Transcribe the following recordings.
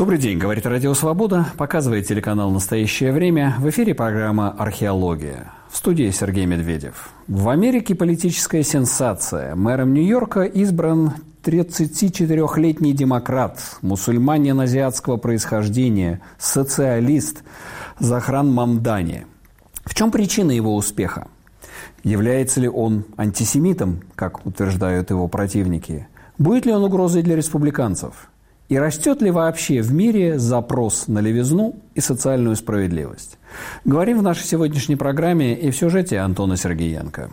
Добрый день, говорит Радио Свобода, показывает телеканал «Настоящее время». В эфире программа «Археология». В студии Сергей Медведев. В Америке политическая сенсация. Мэром Нью-Йорка избран 34-летний демократ, мусульманин азиатского происхождения, социалист Захран Мамдани. В чем причина его успеха? Является ли он антисемитом, как утверждают его противники? Будет ли он угрозой для республиканцев? И растет ли вообще в мире запрос на левизну и социальную справедливость? Говорим в нашей сегодняшней программе и в сюжете Антона Сергеенко.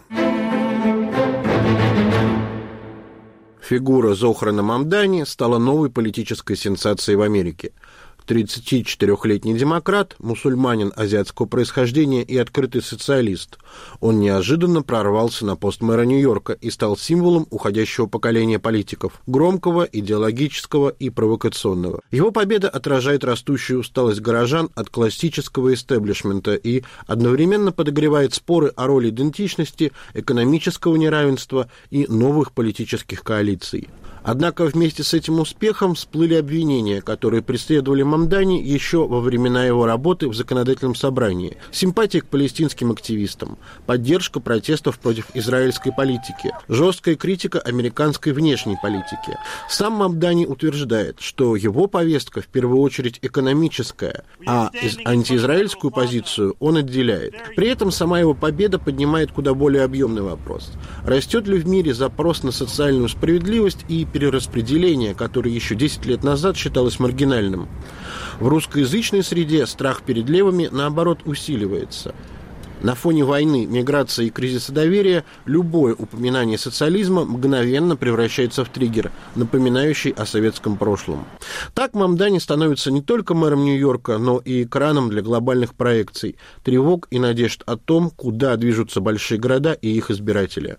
Фигура Зохрана Мамдани стала новой политической сенсацией в Америке. 34-летний демократ, мусульманин азиатского происхождения и открытый социалист. Он неожиданно прорвался на пост мэра Нью-Йорка и стал символом уходящего поколения политиков, громкого, идеологического и провокационного. Его победа отражает растущую усталость горожан от классического истеблишмента и одновременно подогревает споры о роли идентичности, экономического неравенства и новых политических коалиций. Однако вместе с этим успехом всплыли обвинения, которые преследовали Мамдани еще во времена его работы в законодательном собрании. Симпатия к палестинским активистам, поддержка протестов против израильской политики, жесткая критика американской внешней политики. Сам Мамдани утверждает, что его повестка в первую очередь экономическая, а антиизраильскую позицию он отделяет. При этом сама его победа поднимает куда более объемный вопрос. Растет ли в мире запрос на социальную справедливость и перераспределение, которое еще 10 лет назад считалось маргинальным? В русскоязычной среде страх перед левыми, наоборот, усиливается. На фоне войны, миграции и кризиса доверия любое упоминание социализма мгновенно превращается в триггер, напоминающий о советском прошлом. Так Мамдани становится не только мэром Нью-Йорка, но и экраном для глобальных проекций, тревог и надежд о том, куда движутся большие города и их избиратели.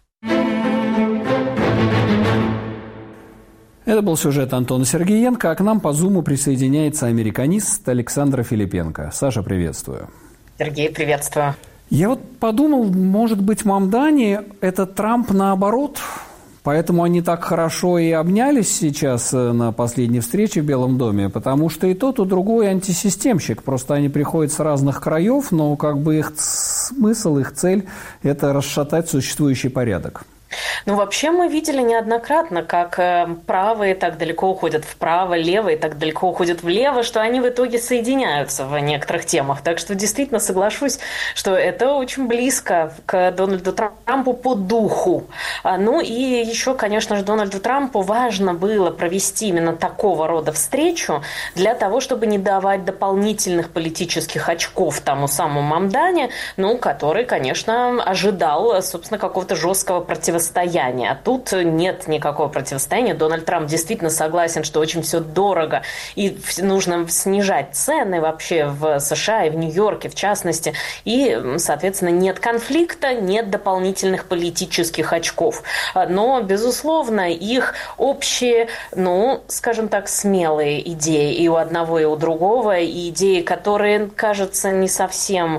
Это был сюжет Антона Сергеенко, а к нам по Зуму присоединяется американист Александра Филипенко. Саша, приветствую. Сергей, приветствую. Я вот подумал, может быть, Мамдани – это Трамп наоборот, поэтому они так хорошо и обнялись сейчас на последней встрече в Белом доме, потому что и тот, и другой антисистемщик, просто они приходят с разных краев, но как бы их смысл, их цель – это расшатать существующий порядок. Ну, вообще мы видели неоднократно, как правые так далеко уходят вправо, левые так далеко уходят влево, что они в итоге соединяются в некоторых темах. Так что действительно соглашусь, что это очень близко к Дональду Трампу по духу. Ну и еще, конечно же, Дональду Трампу важно было провести именно такого рода встречу для того, чтобы не давать дополнительных политических очков тому самому Мамдани, ну, который, конечно, ожидал, собственно, какого-то жесткого противостояния. А тут нет никакого противостояния. Дональд Трамп действительно согласен, что очень все дорого и нужно снижать цены вообще в США и в Нью-Йорке в частности. И, соответственно, нет конфликта, нет дополнительных политических очков. Но, безусловно, их общие, ну, скажем так, смелые идеи и у одного, и у другого, и идеи, которые, кажется, не совсем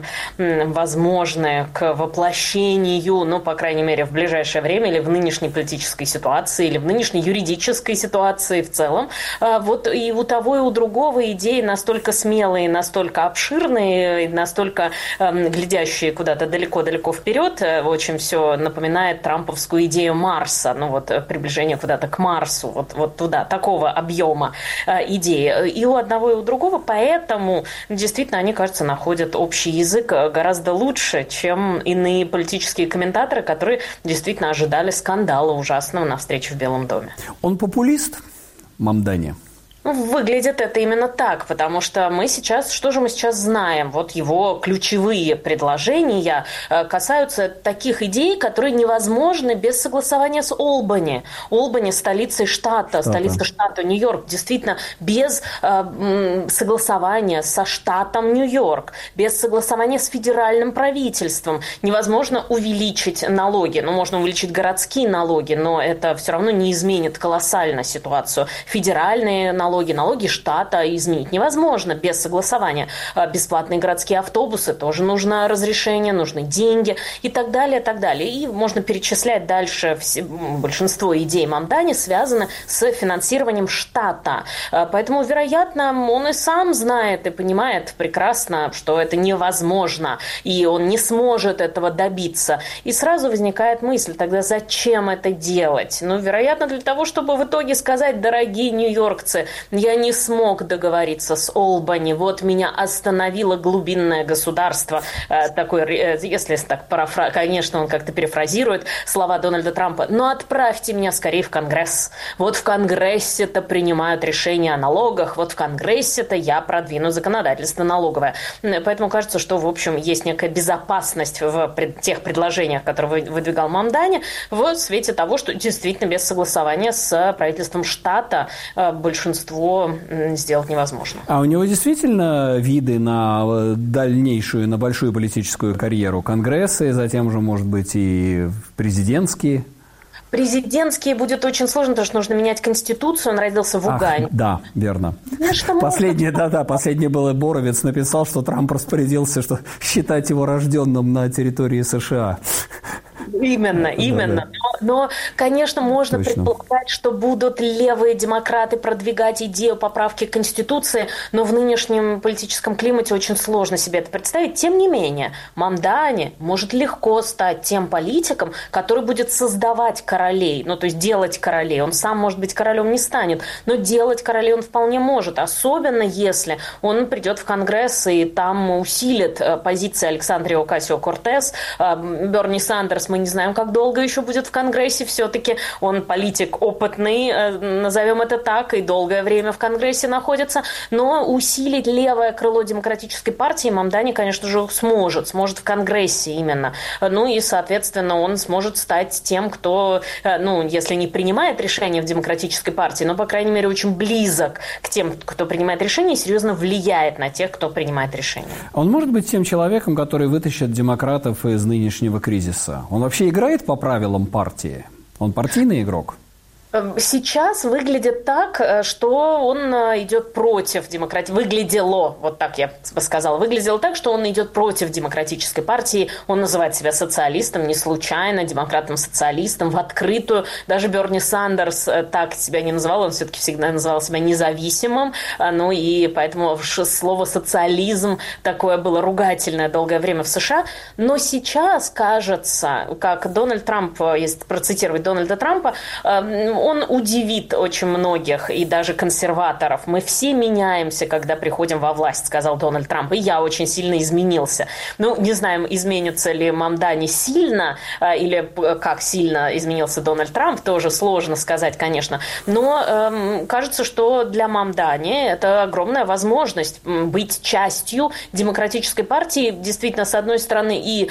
возможны к воплощению, ну, по крайней мере, в ближайшее время, или в нынешней политической ситуации, или в нынешней юридической ситуации в целом. Вот и у того, и у другого идеи настолько смелые, настолько обширные, настолько глядящие куда-то далеко-далеко вперед. Очень все напоминает трамповскую идею Марса, ну вот приближение куда-то к Марсу, вот туда, такого объема идеи. И у одного, и у другого, поэтому действительно они, кажется, находят общий язык гораздо лучше, чем иные политические комментаторы, которые действительно ожидали скандала ужасного на встрече в Белом доме. Он популист, Мамдани? Выглядит это именно так, потому что что же мы сейчас знаем? Вот его ключевые предложения касаются таких идей, которые невозможны без согласования с Олбани. Олбани – столица штата Нью-Йорк. Действительно, без согласования со штатом Нью-Йорк, без согласования с федеральным правительством невозможно увеличить налоги. Ну, можно увеличить городские налоги, но это все равно не изменит колоссально ситуацию. Федеральные налоги налоги штата изменить невозможно без согласования. Бесплатные городские автобусы тоже нужно разрешение, нужны деньги и так далее, и так далее. И можно перечислять дальше. Большинство идей Мамдани связаны с финансированием штата. Поэтому, вероятно, он и сам знает и понимает прекрасно, что это невозможно, и он не сможет этого добиться. И сразу возникает мысль, тогда зачем это делать? Ну, вероятно, для того, чтобы в итоге сказать: дорогие нью-йоркцы, я не смог договориться с Олбани, вот меня остановило глубинное государство. Такой, если так конечно, он как-то перефразирует слова Дональда Трампа, но отправьте меня скорее в Конгресс. Вот в Конгрессе-то принимают решения о налогах, вот в Конгрессе-то я продвину законодательство налоговое. Поэтому кажется, что, в общем, есть некая безопасность в тех предложениях, которые выдвигал Мамдани, в свете того, что действительно без согласования с правительством штата большинство сделать невозможно. А у него действительно виды на дальнейшую, на большую политическую карьеру? Конгрессы, затем же, может быть, и президентские? Президентские будет очень сложно, потому что нужно менять Конституцию. Он родился в Уганде. Да, верно. Последнее было, Боровец написал, что Трамп распорядился, что считать его рожденным на территории США. Именно. Но, конечно, можно предполагать, что будут левые демократы продвигать идею поправки Конституции, но в нынешнем политическом климате очень сложно себе это представить. Тем не менее, Мамдани может легко стать тем политиком, который будет создавать королей, ну, то есть делать королей. Он сам, может быть, королем не станет, но делать королей он вполне может, особенно если он придет в Конгресс и там усилит позиции Александры Оказио-Кортес. Берни Сандерс, мы не знаем, как долго еще будет в Конгрессе, все-таки он политик опытный, назовем это так, и долгое время в Конгрессе находится, но усилить левое крыло Демократической партии Мамдани, конечно же, сможет в Конгрессе именно. Ну и, соответственно, он сможет стать тем, кто, если не принимает решения в Демократической партии, но, по крайней мере, очень близок к тем, кто принимает решения, и серьезно влияет на тех, кто принимает решения. Он может быть тем человеком, который вытащит демократов из нынешнего кризиса? Он вообще играет по правилам партии? Он партийный игрок? Сейчас выглядит так, что он идет против демократии. Выглядело, вот так я бы сказала, выглядело так, что он идет против демократической партии. Он называет себя социалистом, не случайно, демократом-социалистом, в открытую. Даже Берни Сандерс так себя не называл, он все-таки всегда называл себя независимым. Ну и поэтому слово «социализм» такое было ругательное долгое время в США. Но сейчас, кажется, как Дональд Трамп, если процитировать Дональда Трампа, он удивит очень многих, и даже консерваторов. Мы все меняемся, когда приходим во власть, сказал Дональд Трамп. И я очень сильно изменился. Ну, не знаем, изменится ли Мамдани сильно, или как сильно изменился Дональд Трамп, тоже сложно сказать, конечно. Но кажется, что для Мамдани это огромная возможность быть частью демократической партии. Действительно, с одной стороны, и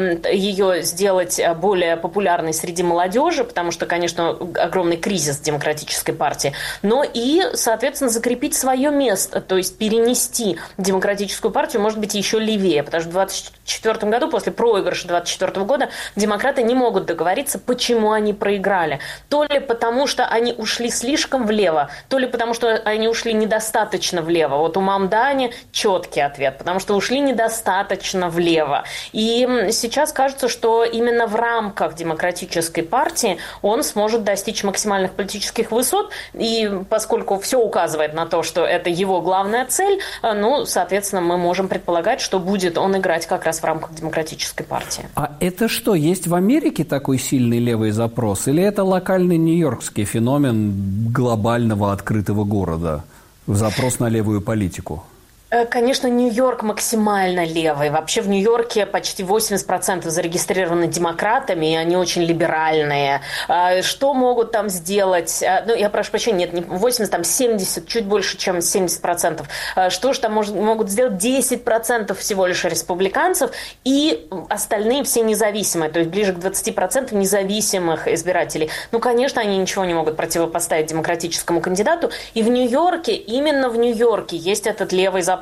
ее сделать более популярной среди молодежи, потому что, конечно, огромный кризис демократической партии, но и, соответственно, закрепить свое место, то есть перенести демократическую партию, может быть, еще левее, потому что в 2024 году, после проигрыша 2024 года, демократы не могут договориться, почему они проиграли. То ли потому, что они ушли слишком влево, то ли потому, что они ушли недостаточно влево. Вот у Мамдани четкий ответ, потому что ушли недостаточно влево. И сейчас кажется, что именно в рамках демократической партии он сможет достичь максимальных политических высот, и поскольку все указывает на то, что это его главная цель, соответственно, мы можем предполагать, что будет он играть как раз в рамках демократической партии. А это что, есть в Америке такой сильный левый запрос, или это локальный нью-йоркский феномен глобального открытого города, запрос на левую политику? Конечно, Нью-Йорк максимально левый. Вообще в Нью-Йорке почти 80% зарегистрированы демократами, и они очень либеральные. Что могут там сделать? Я прошу прощения, нет, не 80, там 70, чуть больше, чем 70%. Что же там могут сделать? 10% всего лишь республиканцев, и остальные все независимые, то есть ближе к 20% независимых избирателей. Конечно, они ничего не могут противопоставить демократическому кандидату. И в Нью-Йорке, именно в Нью-Йорке есть этот левый запрос.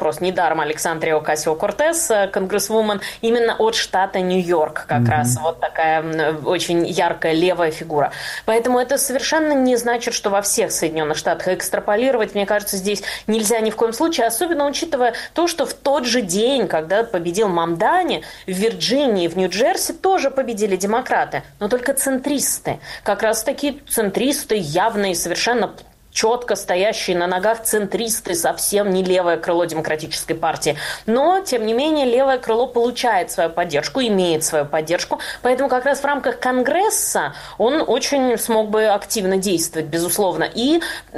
вопрос. Недаром Александрия Окасио-Кортес, конгрессвумен, именно от штата Нью-Йорк как раз. Вот такая очень яркая левая фигура. Поэтому это совершенно не значит, что во всех Соединенных Штатах экстраполировать, мне кажется, здесь нельзя ни в коем случае, особенно учитывая то, что в тот же день, когда победил Мамдани, в Вирджинии, в Нью-Джерси тоже победили демократы, но только центристы. Как раз такие центристы явные, совершенно четко стоящие на ногах центристы, совсем не левое крыло Демократической партии. Но, тем не менее, левое крыло получает свою поддержку, имеет свою поддержку. Поэтому как раз в рамках Конгресса он очень смог бы активно действовать, безусловно, и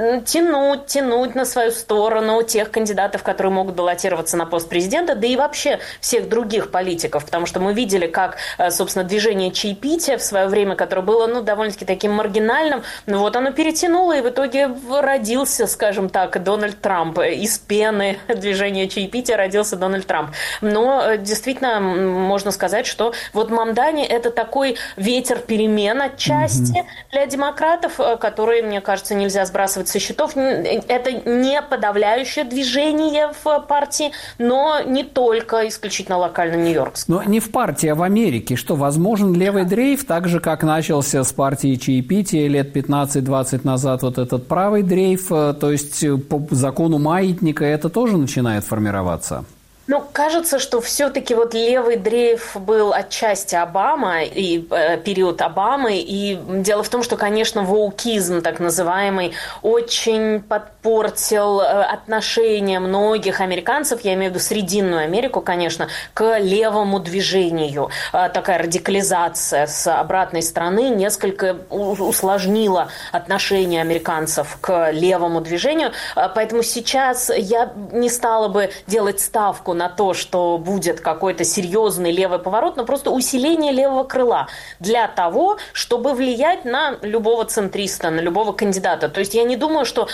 тянуть на свою сторону тех кандидатов, которые могут баллотироваться на пост президента, да и вообще всех других политиков. Потому что мы видели, как, собственно, движение чаепития в свое время, которое было, довольно-таки таким маргинальным, вот оно перетянуло, и в итоге родился, скажем так, Дональд Трамп. Из пены движения чаепития родился Дональд Трамп. Но действительно можно сказать, что вот Мамдани – это такой ветер перемен отчасти для демократов, которые, мне кажется, нельзя сбрасывать со счетов. Это не подавляющее движение в партии, но не только исключительно локально нью-йоркское. Но не в партии, а в Америке. Что, возможен левый дрейф, так же, как начался с партии чаепития лет 15-20 назад вот этот правый дрейф, то есть по закону маятника это тоже начинает формироваться? Кажется, что все-таки вот левый дрейф был отчасти Обама и период Обамы. И дело в том, что, конечно, воукизм, так называемый, очень подпортил отношение многих американцев, я имею в виду Срединную Америку, конечно, к левому движению. Такая радикализация с обратной стороны несколько усложнила отношение американцев к левому движению. Поэтому сейчас я не стала бы делать ставку на то, что будет какой-то серьезный левый поворот, но просто усиление левого крыла для того, чтобы влиять на любого центриста, на любого кандидата. То есть я не думаю, что...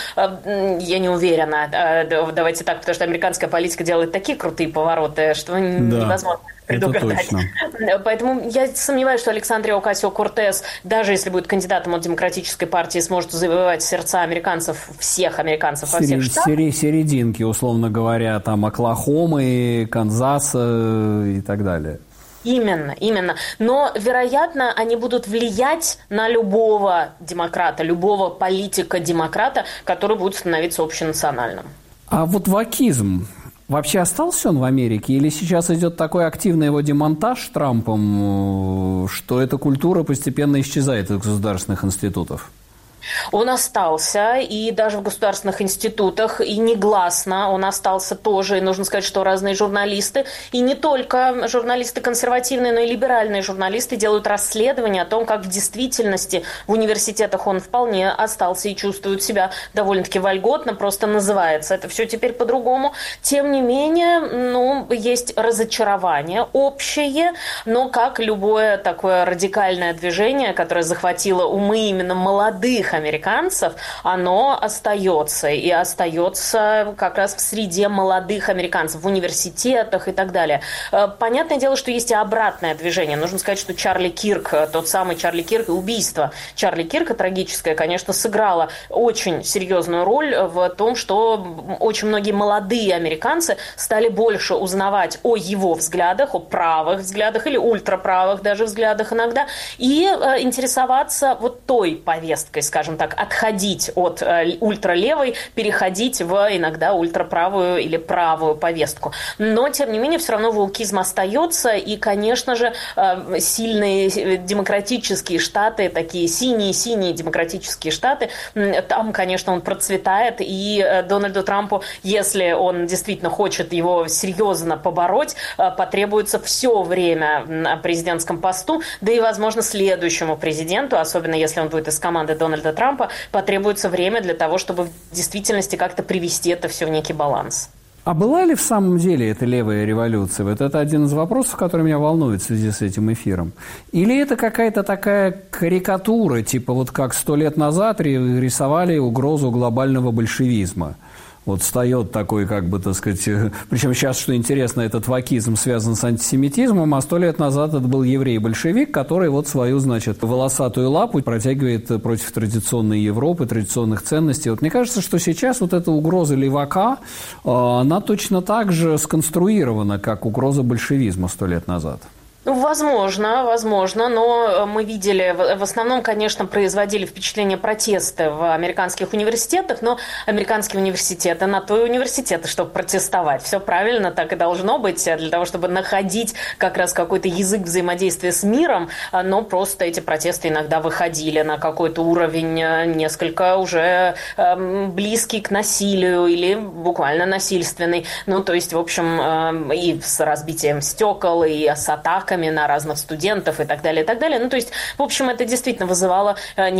Я не уверена, давайте так, потому что американская политика делает такие крутые повороты, что невозможно предугадать. Поэтому я сомневаюсь, что Александрия Окасио-Кортес, даже если будет кандидатом от Демократической партии, сможет завоевать сердца американцев, всех американцев во всех штатах. Серединки, условно говоря, там Оклахомы, Канзаса и так далее. Именно. Но, вероятно, они будут влиять на любого демократа, любого политика-демократа, который будет становиться общенациональным. А вот вокизм, вообще остался он в Америке? Или сейчас идет такой активный его демонтаж Трампом, что эта культура постепенно исчезает из государственных институтов? Он остался, и даже в государственных институтах, и негласно он остался тоже. И нужно сказать, что разные журналисты, и не только журналисты консервативные, но и либеральные журналисты делают расследования о том, как в действительности в университетах он вполне остался и чувствует себя довольно-таки вольготно, просто называется это все теперь по-другому. Тем не менее, есть разочарование общее, но как любое такое радикальное движение, которое захватило умы именно молодых американцев, оно остается. И остается как раз в среде молодых американцев, в университетах и так далее. Понятное дело, что есть и обратное движение. Нужно сказать, что Чарли Кирк, тот самый Чарли Кирк, и убийство Чарли Кирка трагическое, конечно, сыграло очень серьезную роль в том, что очень многие молодые американцы стали больше узнавать о его взглядах, о правых взглядах или ультраправых даже взглядах иногда, и интересоваться вот той повесткой, скажем так, отходить от ультралевой, переходить в иногда ультраправую или правую повестку. Но, тем не менее, все равно воукизм остается, и, конечно же, сильные демократические штаты, такие синие демократические штаты, там, конечно, он процветает, и Дональду Трампу, если он действительно хочет его серьезно побороть, потребуется все время на президентском посту, да и, возможно, следующему президенту, особенно если он будет из команды Дональда Трампа, потребуется время для того, чтобы в действительности как-то привести это все в некий баланс. А была ли в самом деле эта левая революция? Вот это один из вопросов, который меня волнует в связи с этим эфиром. Или это какая-то такая карикатура, типа вот как 100 лет назад рисовали угрозу глобального большевизма? Вот встает такой, как бы, так сказать... Причем сейчас, что интересно, этот вакизм связан с антисемитизмом, а 100 лет назад это был еврей-большевик, который вот свою, значит, волосатую лапу протягивает против традиционной Европы, традиционных ценностей. Вот мне кажется, что сейчас вот эта угроза левака, она точно так же сконструирована, как угроза большевизма 100 лет назад. Ну, возможно, но мы видели, в основном, конечно, производили впечатление протесты в американских университетах, но американские университеты на то и университеты, чтобы протестовать. Все правильно, так и должно быть, для того, чтобы находить как раз какой-то язык взаимодействия с миром, но просто эти протесты иногда выходили на какой-то уровень несколько уже близкий к насилию или буквально насильственный. Ну, то есть, в общем, и с разбитием стекол, и с атаками на разных студентов и так далее, и так далее. Ну, то есть, в общем, это действительно вызывало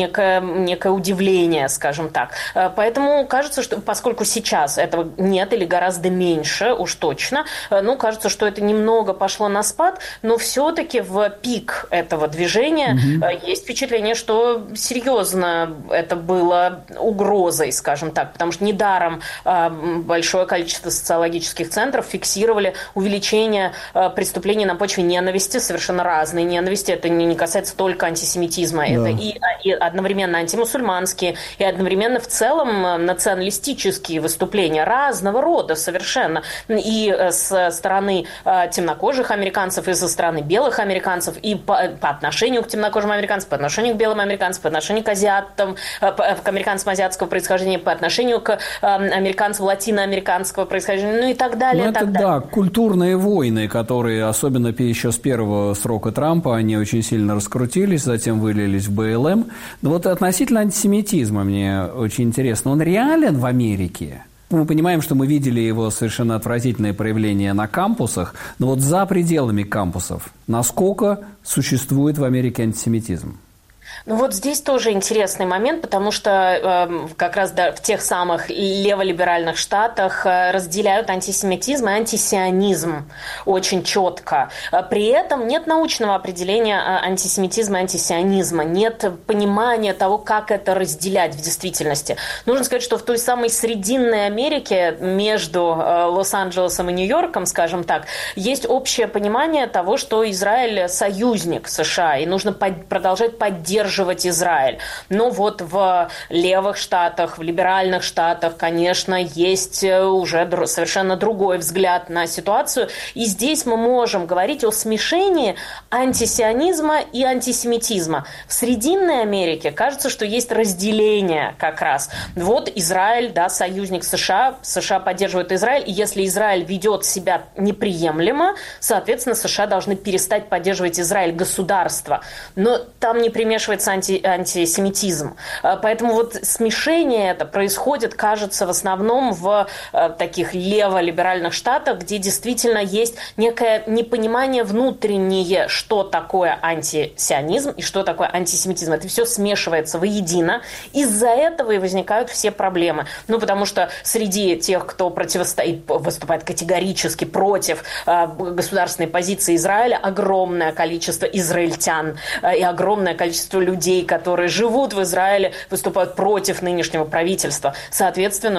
некое удивление, скажем так. Поэтому кажется, что поскольку сейчас этого нет или гораздо меньше, уж точно, ну, кажется, что это немного пошло на спад, но все-таки в пик этого движения есть впечатление, что серьезно это было угрозой, скажем так, потому что недаром большое количество социологических центров фиксировали увеличение преступлений на почве ненависти, совершенно разные ненависти. Это не касается только антисемитизма. Да. Это и одновременно антимусульманские, и одновременно в целом националистические выступления разного рода совершенно. И со стороны темнокожих американцев, и со стороны белых американцев, и по отношению к темнокожим американцам, по отношению к белым американцам, по отношению к азиатам, к американцам азиатского происхождения, по отношению к американцам латиноамериканского происхождения, ну и так далее. Это, да, культурные войны, которые, особенно еще с первого срока Трампа, они очень сильно раскрутились, затем вылились в БЛМ. Но вот относительно антисемитизма мне очень интересно. Он реален в Америке? Мы понимаем, что мы видели его совершенно отвратительные проявления на кампусах, но вот за пределами кампусов насколько существует в Америке антисемитизм? Ну вот здесь тоже интересный момент, потому что как раз в тех самых леволиберальных штатах разделяют антисемитизм и антисионизм очень четко. При этом нет научного определения антисемитизма и антисионизма, нет понимания того, как это разделять в действительности. Нужно сказать, что в той самой Срединной Америке между Лос-Анджелесом и Нью-Йорком, скажем так, есть общее понимание того, что Израиль союзник США, и нужно продолжать поддерживать Израиль. Но вот в левых штатах, в либеральных штатах, конечно, есть уже совершенно другой взгляд на ситуацию. И здесь мы можем говорить о смешении антисионизма и антисемитизма. В Срединной Америке кажется, что есть разделение как раз. Вот Израиль, да, союзник США, США поддерживает Израиль, и если Израиль ведет себя неприемлемо, соответственно, США должны перестать поддерживать Израиль, государство. Но там не примешивается антисемитизм. Поэтому вот смешение это происходит, кажется, в основном в таких леволиберальных штатах, где действительно есть некое непонимание внутреннее, что такое антисионизм и что такое антисемитизм. Это все смешивается воедино. Из-за этого и возникают все проблемы. Ну, потому что среди тех, кто выступает категорически против государственной позиции Израиля, огромное количество израильтян и огромное количество людей, которые живут в Израиле, выступают против нынешнего правительства. Соответственно,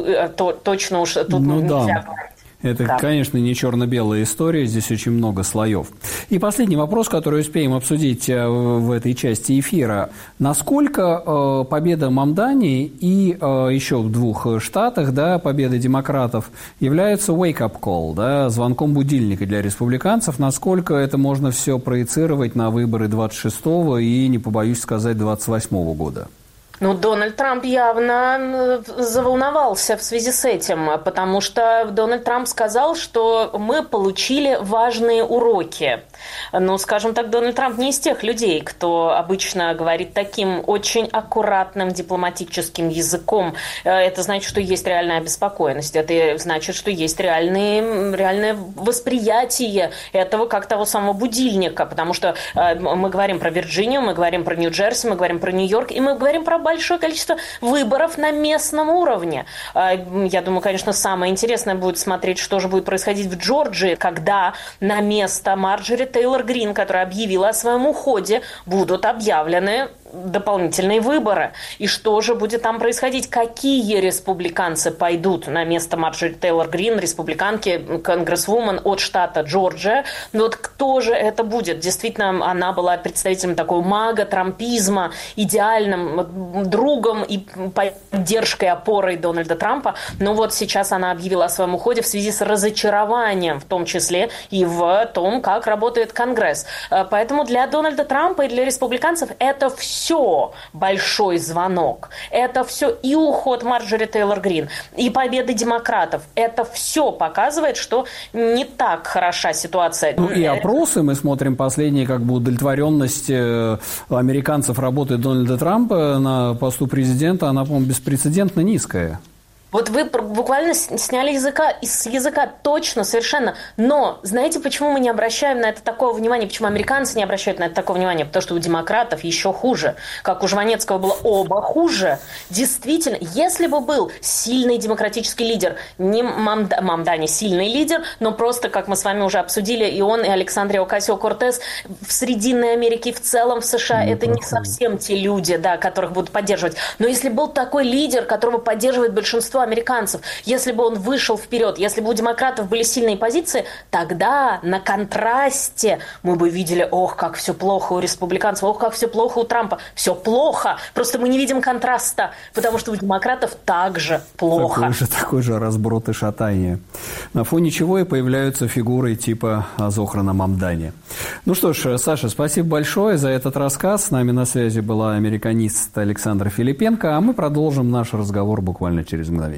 точно уж тут нельзя говорить. Это, да, конечно, не черно-белая история, здесь очень много слоев. И последний вопрос, который успеем обсудить в этой части эфира. Насколько победа Мамдани и еще в 2 штатах, да, победа демократов, являются wake-up call, да, звонком будильника для республиканцев? Насколько это можно все проецировать на выборы 26-го и, не побоюсь сказать, 28-го года? Ну, Дональд Трамп явно заволновался в связи с этим, потому что Дональд Трамп сказал, что мы получили важные уроки. Ну, скажем так, Дональд Трамп не из тех людей, кто обычно говорит таким очень аккуратным дипломатическим языком. Это значит, что есть реальная обеспокоенность. Это значит, что есть реальное восприятие этого как того самого будильника, потому что мы говорим про Вирджинию, мы говорим про Нью-Джерси, мы говорим про Нью-Йорк, и мы говорим про большое количество выборов на местном уровне. Я думаю, конечно, самое интересное будет смотреть, что же будет происходить в Джорджии, когда на место Марджори Тейлор Грин, которая объявила о своем уходе, будут объявлены дополнительные выборы. И что же будет там происходить? Какие республиканцы пойдут на место Марджори Тейлор Грин, республиканки, конгрессвумен от штата Джорджия? Вот кто же это будет? Действительно, она была представителем такого мага-трампизма, идеальным другом и поддержкой, опорой Дональда Трампа. Но вот сейчас она объявила о своем уходе в связи с разочарованием, в том числе и в том, как работает Конгресс. Поэтому для Дональда Трампа и для республиканцев это все большой звонок. Это все и уход Марджори Тейлор Грин, и победы демократов. Это все показывает, что не так хороша ситуация. Ну и опросы мы смотрим последние, как бы удовлетворенность американцев работой Дональда Трампа на посту президента, она, по-моему, беспрецедентно низкая. Вот вы буквально сняли с языка точно, совершенно. Но знаете, почему мы не обращаем на это такого внимания? Почему американцы не обращают на это такого внимания? Потому что у демократов еще хуже. Как у Жванецкого было оба хуже. Действительно, если бы был сильный демократический лидер, не Мамдани сильный лидер, но просто, как мы с вами уже обсудили, и он, и Александрия Окасио-Кортес в Срединной Америке, в целом в США, это не совсем те люди, да, которых будут поддерживать. Но если был такой лидер, которого поддерживает большинство американцев, если бы он вышел вперед, если бы у демократов были сильные позиции, тогда на контрасте мы бы видели, ох, как все плохо у республиканцев, ох, как все плохо у Трампа. Все плохо, просто мы не видим контраста, потому что у демократов также плохо. Такой же разброд и шатание. На фоне чего и появляются фигуры типа Зохрана Мамдани. Ну что ж, Саша, спасибо большое за этот рассказ. С нами на связи была американист Александра Филипенко, а мы продолжим наш разговор буквально через мгновение.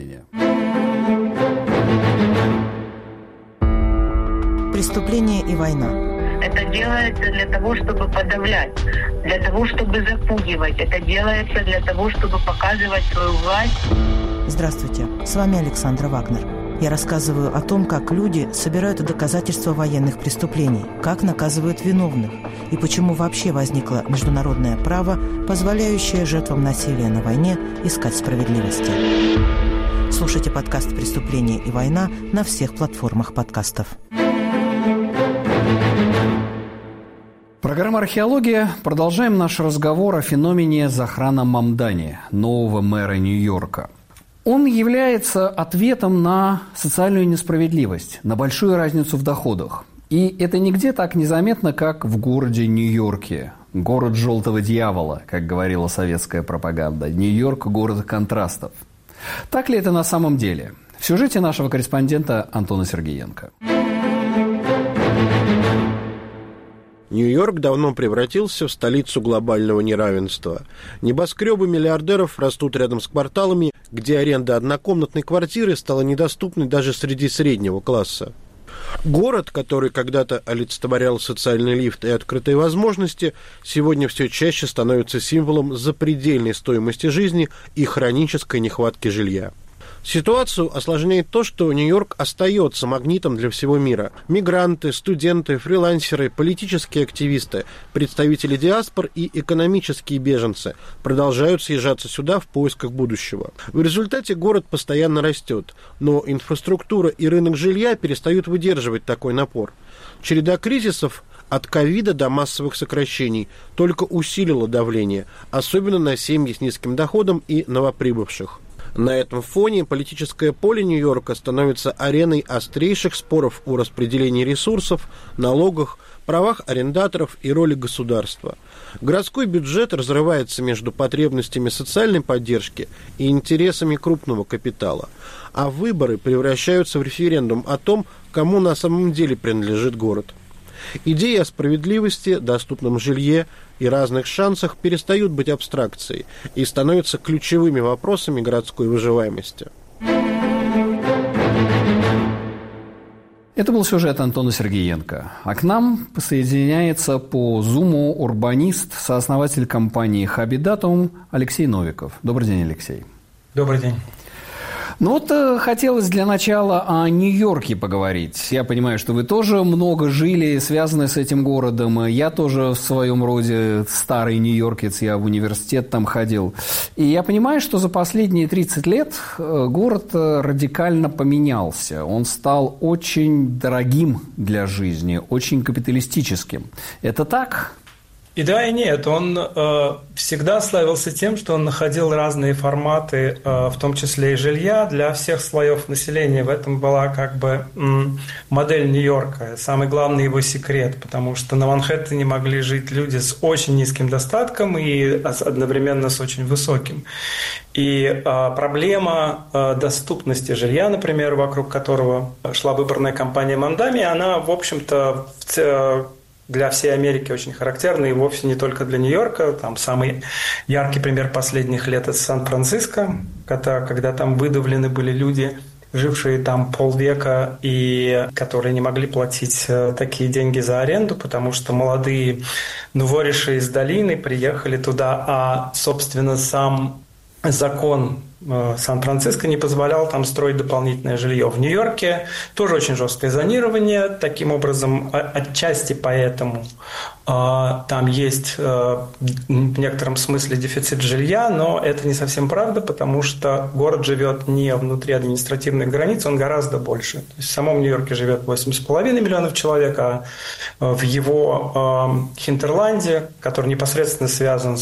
Преступление и война. Это делается для того, чтобы подавлять, для того, чтобы запугивать. Это делается для того, чтобы показывать свою власть. Здравствуйте, с вами Александра Вагнер. Я рассказываю о том, как люди собирают доказательства военных преступлений, как наказывают виновных и почему вообще возникло международное право, позволяющее жертвам насилия на войне искать справедливости. Слушайте подкаст «Преступление и война» на всех платформах подкастов. Программа «Археология». Продолжаем наш разговор о феномене Зохрана Мамдани, нового мэра Нью-Йорка. Он является ответом на социальную несправедливость, на большую разницу в доходах. И это нигде так незаметно, как в городе Нью-Йорке. Город желтого дьявола, как говорила советская пропаганда. Нью-Йорк – город контрастов. Так ли это на самом деле? В сюжете нашего корреспондента Антона Сергеенко. Нью-Йорк давно превратился в столицу глобального неравенства. Небоскребы миллиардеров растут рядом с кварталами, где аренда однокомнатной квартиры стала недоступной даже среди среднего класса. Город, который когда-то олицетворял социальный лифт и открытые возможности, сегодня все чаще становится символом запредельной стоимости жизни и хронической нехватки жилья. Ситуацию осложняет то, что Нью-Йорк остается магнитом для всего мира. Мигранты, студенты, фрилансеры, политические активисты, представители диаспор и экономические беженцы продолжают съезжаться сюда в поисках будущего. В результате город постоянно растет, но инфраструктура и рынок жилья перестают выдерживать такой напор. Череда кризисов от ковида до массовых сокращений только усилила давление, особенно на семьи с низким доходом и новоприбывших. На этом фоне политическое поле Нью-Йорка становится ареной острейших споров о распределении ресурсов, налогах, правах арендаторов и роли государства. Городской бюджет разрывается между потребностями социальной поддержки и интересами крупного капитала, а выборы превращаются в референдум о том, кому на самом деле принадлежит город. Идеи о справедливости, доступном жилье и разных шансах перестают быть абстракцией и становятся ключевыми вопросами городской выживаемости. Это был сюжет Антона Сергеенко. А к нам присоединяется по Зуму урбанист, сооснователь компании «Хабитатум» Алексей Новиков. Добрый день, Алексей. Добрый день. Ну вот хотелось для начала о Нью-Йорке поговорить. Я понимаю, что вы тоже много жили, связаны с этим городом. Я тоже в своем роде старый нью-йоркец, я в университет там ходил. И я понимаю, что за последние 30 лет город радикально поменялся. Он стал очень дорогим для жизни, очень капиталистическим. Это так? И да, и нет. Он всегда славился тем, что он находил разные форматы, в том числе и жилья, для всех слоев населения. В этом была как бы модель Нью-Йорка, самый главный его секрет, потому что на Манхэттене могли жить люди с очень низким достатком и одновременно с очень высоким. И проблема доступности жилья, например, вокруг которого шла выборная кампания Мандами, она, в общем-то, для всей Америки очень характерна, и вовсе не только для Нью-Йорка. Там самый яркий пример последних лет – это Сан-Франциско, когда там выдавлены были люди, жившие там полвека и которые не могли платить такие деньги за аренду, потому что молодые нувориши из долины приехали туда, а, собственно, сам закон Сан-Франциско не позволял там строить дополнительное жилье. В Нью-Йорке тоже очень жесткое зонирование. Таким образом, отчасти поэтому там есть в некотором смысле дефицит жилья, но это не совсем правда, потому что город живет не внутри административных границ, он гораздо больше. То есть в самом Нью-Йорке живет 8,5 миллионов человек, а в его хинтерланде, который непосредственно связан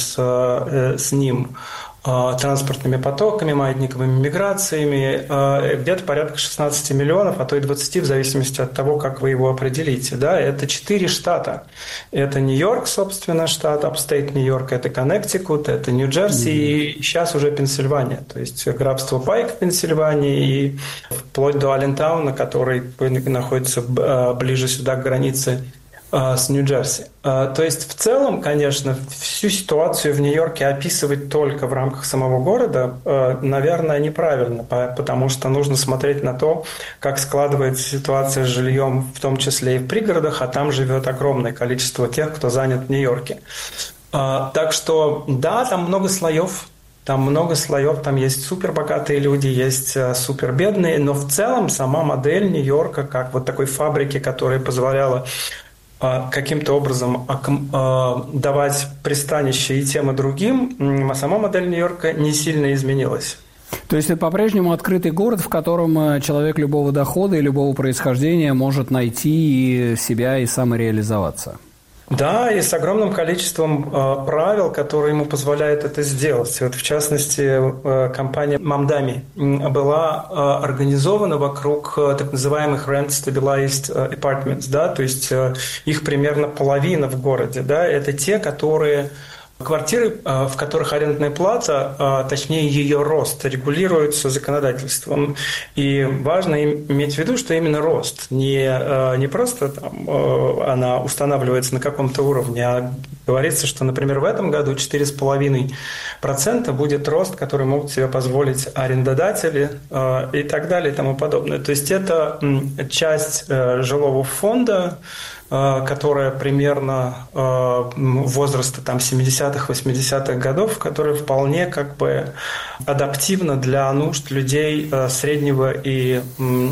с ним, транспортными потоками, маятниковыми миграциями, где-то порядка 16 миллионов, а то и 20, в зависимости от того, как вы его определите. Да? Это 4 штата. Это Нью-Йорк, собственно, штат, апстейт Нью-Йорк, это Коннектикут, это Нью-Джерси и сейчас уже Пенсильвания. То есть графство Пайк в Пенсильвании и вплоть до Аллентауна, который находится ближе сюда к границе с Нью-Джерси. То есть в целом, конечно, всю ситуацию в Нью-Йорке описывать только в рамках самого города, наверное, неправильно, потому что нужно смотреть на то, как складывается ситуация с жильем, в том числе и в пригородах, а там живет огромное количество тех, кто занят в Нью-Йорке. Так что, да, там много слоев. Там есть супербогатые люди, есть супербедные, но в целом сама модель Нью-Йорка, как вот такой фабрики, которая позволяла каким-то образом давать пристанище и тем, и другим, а сама модель Нью-Йорка не сильно изменилась. То есть это по-прежнему открытый город, в котором человек любого дохода и любого происхождения может найти себя и самореализоваться? Да, и с огромным количеством правил, которые ему позволяют это сделать. Вот, в частности, компания Mamdani была организована вокруг так называемых Rent Stabilized Apartments, да, то есть их примерно половина в городе. Да, это те, квартиры, в которых арендная плата, точнее ее рост, регулируется законодательством. И важно иметь в виду, что именно рост. Не просто там, она устанавливается на каком-то уровне, а говорится, что, например, в этом году 4,5% будет рост, который могут себе позволить арендодатели и так далее и тому подобное. То есть это часть жилого фонда, которая примерно возраста там 70-х, 80-х годов, которая вполне как бы адаптивна для нужд людей среднего и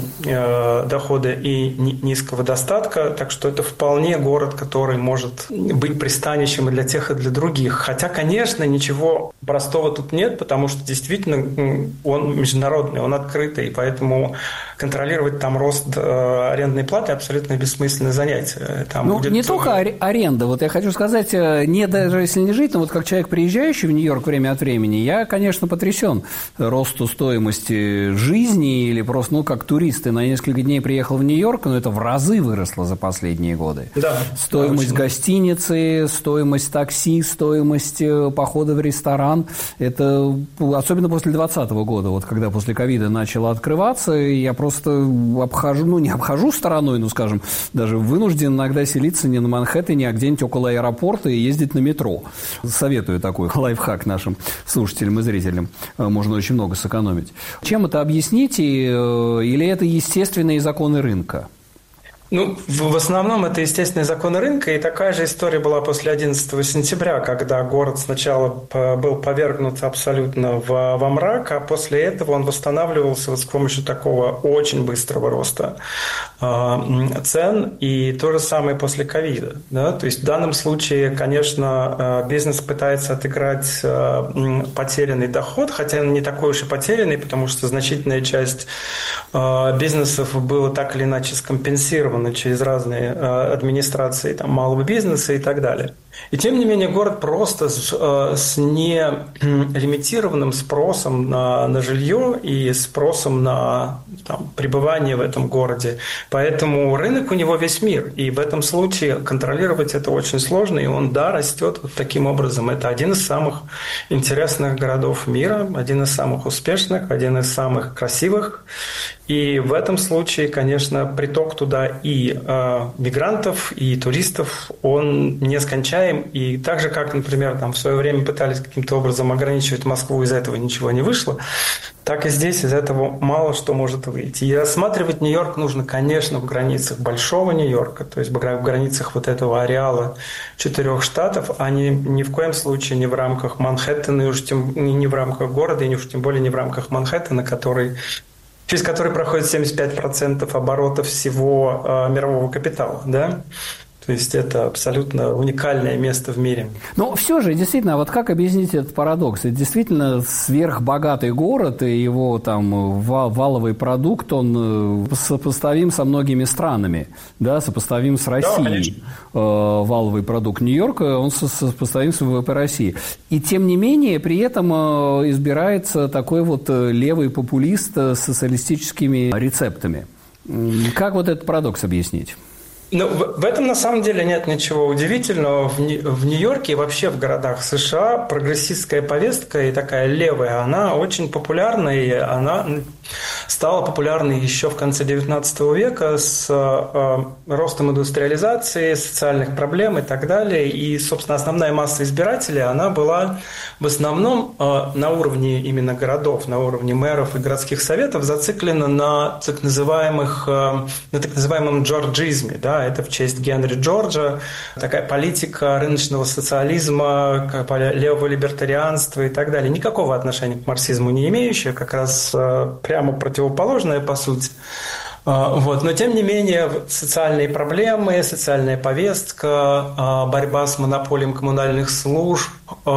дохода и низкого достатка. Так что это вполне город, который может быть пристанищем и для тех, и для других. Хотя, конечно, ничего простого тут нет, потому что действительно он международный, он открытый, и поэтому контролировать там рост арендной платы абсолютно бессмысленное занятие. Там не только аренда. Вот я хочу сказать, не даже если не жить, но вот как человек, приезжающий в Нью-Йорк время от времени, я, конечно, потрясен росту стоимости жизни или просто, как турист, ты на несколько дней приехал в Нью-Йорк, но это в разы выросло за последние годы. Да, стоимость гостиницы, стоимость такси, стоимость похода в ресторан. Это особенно после 2020 года, вот когда после ковида начало открываться, я просто обхожу, не обхожу стороной, скажем, даже вынужден иногда селиться не на Манхэттене, а где-нибудь около аэропорта и ездить на метро. Советую такой лайфхак нашим слушателям и зрителям. Можно очень много сэкономить. Чем это объяснить? Или это естественные законы рынка? В основном это естественные законы рынка, и такая же история была после 11 сентября, когда город сначала был повергнут абсолютно во мрак, а после этого он восстанавливался с помощью такого очень быстрого роста цен, и то же самое после ковида. Да? То есть в данном случае, конечно, бизнес пытается отыграть потерянный доход, хотя он не такой уж и потерянный, потому что значительная часть бизнесов была так или иначе скомпенсирована контролированы через разные администрации там, малого бизнеса и так далее. И тем не менее город просто с нелимитированным спросом на жилье и спросом на пребывание в этом городе. Поэтому рынок у него весь мир. И в этом случае контролировать это очень сложно. И он, растет вот таким образом. Это один из самых интересных городов мира, один из самых успешных, один из самых красивых. И в этом случае, конечно, приток туда и мигрантов, и туристов, он нескончаем. И так же, как, например, в свое время пытались каким-то образом ограничивать Москву, из этого ничего не вышло, так и здесь из этого мало что может выйти. И рассматривать Нью-Йорк нужно, конечно, в границах большого Нью-Йорка, то есть в границах вот этого ареала 4 штатов, а ни в коем случае не в рамках Манхэттена, и уж не в рамках города, и уж тем более не в рамках Манхэттена, через который проходит 75% оборота всего мирового капитала, да? То есть это абсолютно уникальное место в мире. Но все же, действительно, вот как объяснить этот парадокс? Это действительно сверхбогатый город, и его валовый продукт, он сопоставим со многими странами, да, сопоставим с Россией. Да, валовый продукт Нью-Йорка, он сопоставим с ВВП России. И тем не менее, при этом избирается такой вот левый популист с социалистическими рецептами. Как вот этот парадокс объяснить? В этом на самом деле нет ничего удивительного. В Нью-Йорке и вообще в городах США прогрессистская повестка и такая левая, она очень популярна, и она стала популярной еще в конце XIX века с ростом индустриализации, социальных проблем и так далее. И, собственно, основная масса избирателей, она была в основном на уровне именно городов, на уровне мэров и городских советов зациклена на так называемом джорджизме, да. Это в честь Генри Джорджа, такая политика рыночного социализма, левого либертарианства и так далее. Никакого отношения к марксизму не имеющая, как раз прямо противоположная по сути. Но, тем не менее, социальные проблемы, социальная повестка, борьба с монополией коммунальных служб,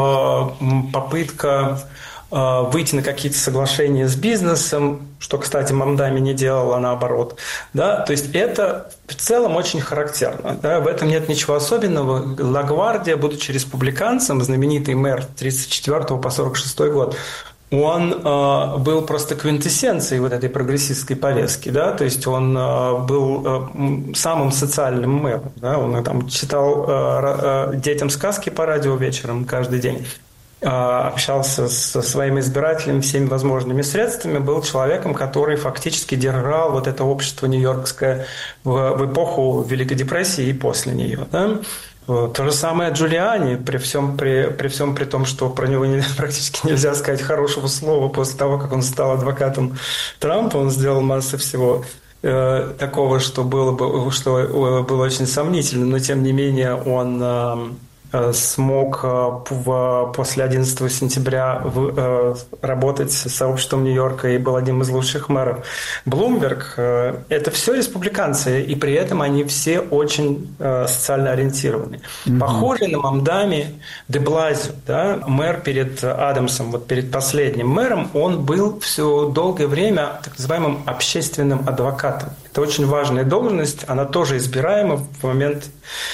попытка выйти на какие-то соглашения с бизнесом, что, кстати, Мамдани не делала, наоборот. Да? То есть это в целом очень характерно. Да? В этом нет ничего особенного. Лагвардия, будучи республиканцем, знаменитый мэр с 1934 по 1946 год, он был просто квинтэссенцией вот этой прогрессистской повестки. Да? То есть он был самым социальным мэром. Да? Он читал детям сказки по радио вечером каждый день. Общался со своими избирателями всеми возможными средствами, был человеком, который фактически держал вот это общество нью-йоркское в эпоху Великой депрессии и после нее. Да? То же самое Джулиани, при всем при том, что про него практически нельзя сказать хорошего слова после того, как он стал адвокатом Трампа, он сделал массу всего такого, что было очень сомнительно, но тем не менее он смог после 11 сентября работать с сообществом Нью-Йорка и был одним из лучших мэров. Блумберг – это все республиканцы, и при этом они все очень социально ориентированы. Похожий на Мамдани де Блазио, да, мэр перед Адамсом, вот перед последним мэром, он был все долгое время так называемым общественным адвокатом. Это очень важная должность, она тоже избираема в момент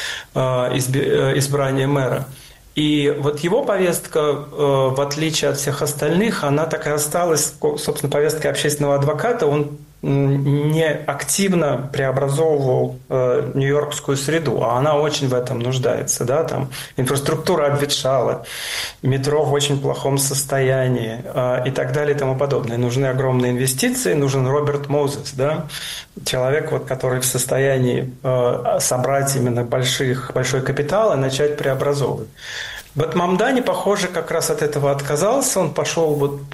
избрания мэра. И вот его повестка, в отличие от всех остальных, она так и осталась, собственно, повесткой общественного адвоката. Он не активно преобразовывал нью-йоркскую среду, а она очень в этом нуждается. Да? Там инфраструктура обветшала, метро в очень плохом состоянии и так далее и тому подобное. Нужны огромные инвестиции, нужен Роберт Мозес, да? Человек, который в состоянии собрать именно большой капитал и начать преобразовывать. Вот Мамдани, похоже, как раз от этого отказался. Он пошел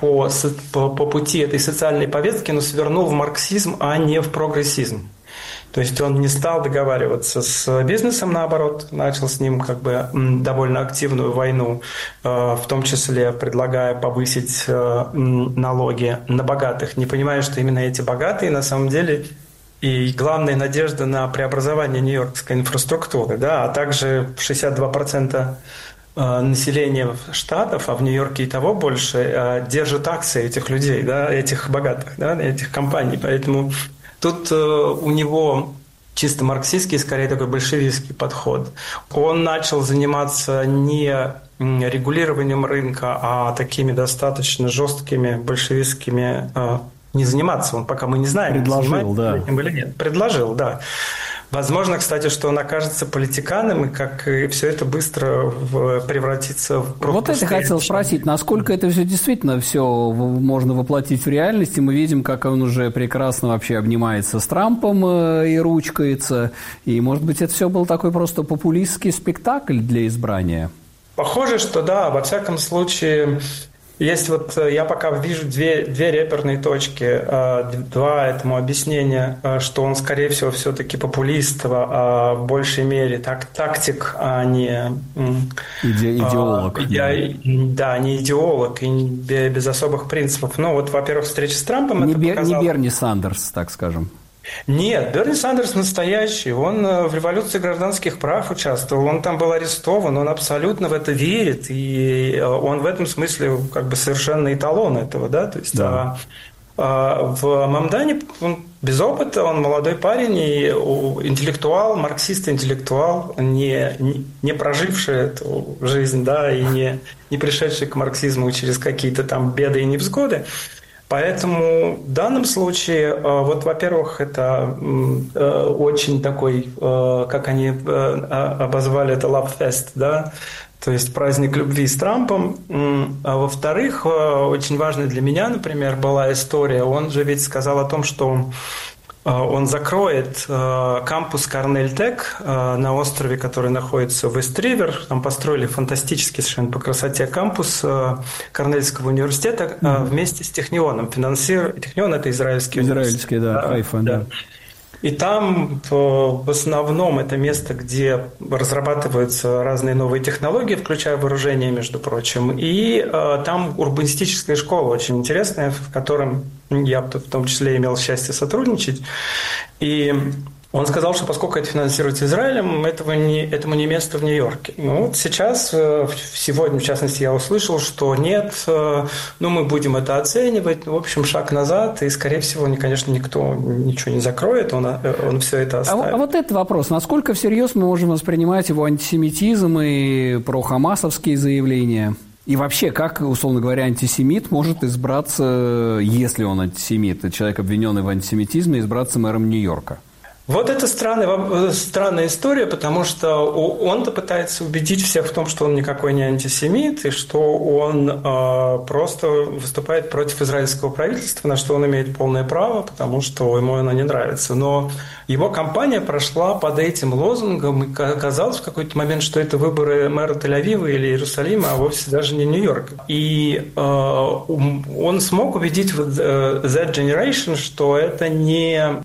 по пути этой социальной повестки, но свернул в марксизм, а не в прогрессизм. То есть он не стал договариваться с бизнесом, наоборот, начал с ним довольно активную войну, в том числе предлагая повысить налоги на богатых, не понимая, что именно эти богатые на самом деле и главная надежда на преобразование нью-йоркской инфраструктуры, да, а также 62% населения штатов, а в Нью-Йорке и того больше, держат акции этих людей, да, этих богатых, да, этих компаний. Поэтому тут у него чисто марксистский, скорее такой большевистский подход. Он начал заниматься не регулированием рынка, а такими достаточно жесткими большевистскими... Не заниматься, он пока мы не знаем, предложил, да. Этим или нет. Предложил, да. Возможно, кстати, что он окажется политиканом, и как и все это быстро превратится в... Вот это хотел спросить, насколько это все действительно все можно воплотить в реальности. Мы видим, как он уже прекрасно вообще обнимается с Трампом и ручкается. И, может быть, это все был такой просто популистский спектакль для избрания? Похоже, что да. Во всяком случае... Есть вот, я пока вижу две реперные точки, два этому объяснения, что он, скорее всего, все-таки популист, в большей мере тактик, а не... Идеолог. Да, не идеолог и без особых принципов. Ну, вот, во-первых, встреча с Трампом... Не Берни Сандерс, так скажем. Нет, Берни Сандерс настоящий. Он в революции гражданских прав участвовал, он там был арестован, он абсолютно в это верит, и он в этом смысле как бы совершенно эталон этого, да, то есть да. В Мамдане он без опыта, он молодой парень и интеллектуал, марксист-интеллектуал, не проживший эту жизнь, да, и не пришедший к марксизму через какие-то там беды и невзгоды. Поэтому в данном случае, вот, во-первых, это очень такой, как они обозвали это, love fest, да, то есть праздник любви с Трампом. А во-вторых, очень важной для меня, например, была история. Он же ведь сказал о том, что он закроет кампус Корнель-Тек на острове, который находится в Ист-Ривер. Там построили фантастический совершенно по красоте кампус Корнельского университета вместе с Технионом. Технион – это израильский университет. Израильский, да, Хайфа, да. И там в основном это место, где разрабатываются разные новые технологии, включая вооружение, между прочим. И там урбанистическая школа очень интересная, в котором я в том числе имел счастье сотрудничать. И он сказал, что поскольку это финансируется Израилем, этому не место в Нью-Йорке. Ну, вот сейчас, сегодня, в частности, я услышал, что нет, мы будем это оценивать. В общем, шаг назад, и, скорее всего, конечно, никто ничего не закроет, он все это оставит. А вот этот вопрос, насколько всерьез мы можем воспринимать его антисемитизм и прохамасовские заявления? И вообще, как, условно говоря, антисемит может избраться, если он антисемит, человек, обвиненный в антисемитизме, избраться мэром Нью-Йорка? Вот это странная история, потому что он-то пытается убедить всех в том, что он никакой не антисемит, и что он просто выступает против израильского правительства, на что он имеет полное право, потому что ему оно не нравится. Но его кампания прошла под этим лозунгом, и казалось в какой-то момент, что это выборы мэра Тель-Авива или Иерусалима, а вовсе даже не Нью-Йорка. И он смог убедить that generation, что это не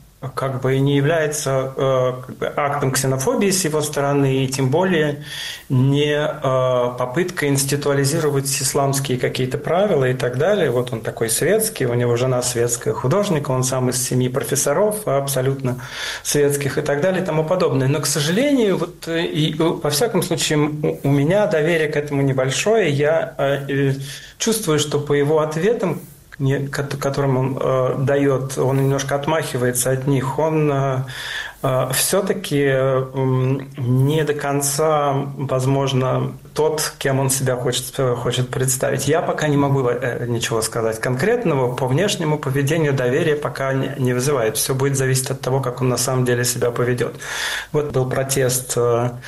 является актом ксенофобии с его стороны, и тем более не попытка институализировать исламские какие-то правила и так далее. Вот он такой светский, у него жена светская художник, он сам из 7 профессоров, абсолютно светских и так далее и тому подобное. Но, к сожалению, и во всяком случае, у меня доверие к этому небольшое. Я чувствую, что по его ответам, которым он дает, он немножко отмахивается от них, он все-таки не до конца, возможно, тот, кем он себя хочет представить. Я пока не могу ничего сказать конкретного. По внешнему поведению доверия пока не вызывает. Все будет зависеть от того, как он на самом деле себя поведет. Вот был протест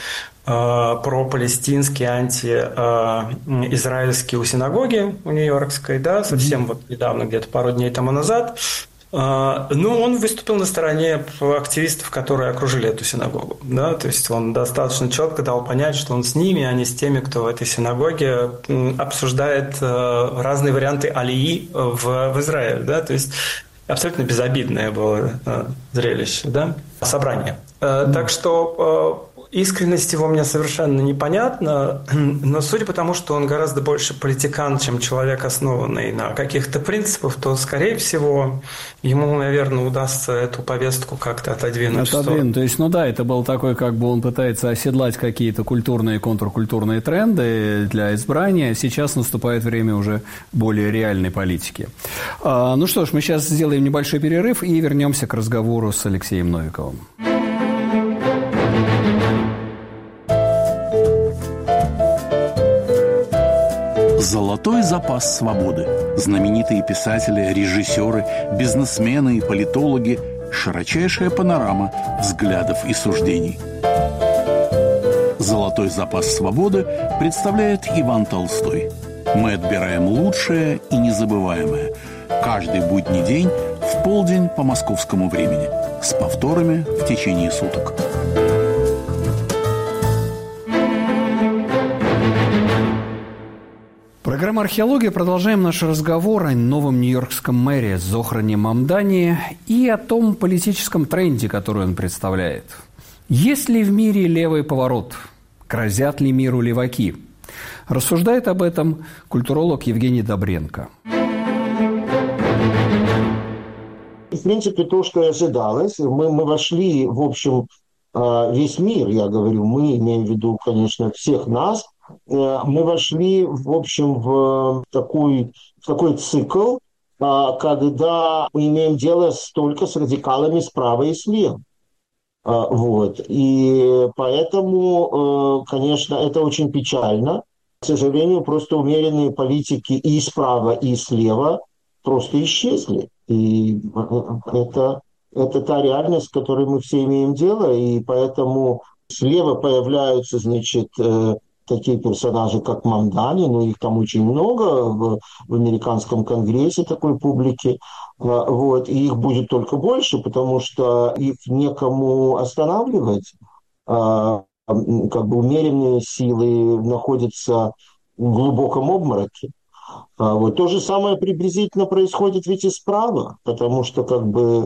пропалестинский, антиизраильский у синагоги у Нью-Йоркской, да, совсем вот недавно, где-то пару дней тому назад. Он выступил на стороне активистов, которые окружили эту синагогу. Да? То есть он достаточно четко дал понять, что он с ними, а не с теми, кто в этой синагоге обсуждает разные варианты алии в Израиле. Да? То есть абсолютно безобидное было зрелище, да? Собрание. Так что искренность его мне совершенно непонятна, но судя по тому, что он гораздо больше политикан, чем человек, основанный на каких-то принципах, то, скорее всего, ему, наверное, удастся эту повестку как-то отодвинуть. То есть, это был такой, он пытается оседлать какие-то культурные и контркультурные тренды для избрания. Сейчас наступает время уже более реальной политики. Ну что ж, мы сейчас сделаем небольшой перерыв и вернемся к разговору с Алексеем Новиковым. Золотой запас свободы. Знаменитые писатели, режиссеры, бизнесмены и политологи. Широчайшая панорама взглядов и суждений. Золотой запас свободы представляет Иван Толстой. Мы отбираем лучшее и незабываемое. Каждый будний день в полдень по московскому времени. С повторами в течение суток. Программа «Археология». Продолжаем наш разговор о новом нью-йоркском мэре Зохране Мамдани и о том политическом тренде, который он представляет. Есть ли в мире левый поворот? Грозят ли миру леваки? Рассуждает об этом культуролог Евгений Добренко. В принципе, то, что и ожидалось. Мы вошли, в общем, весь мир, я говорю, мы, имеем в виду, конечно, всех нас, мы вошли, в общем, в такой цикл, когда мы имеем дело только с радикалами справа и слева. Вот. И поэтому, конечно, это очень печально. К сожалению, просто умеренные политики и справа, и слева просто исчезли. И это та реальность, с которой мы все имеем дело. И поэтому слева появляются, значит, такие персонажи, как Мамдани, но их там очень много в американском конгрессе такой публики. Вот, и их будет только больше, потому что их некому останавливать. Как бы умеренные силы находятся в глубоком обмороке. Вот. То же самое приблизительно происходит ведь и справа, потому что как бы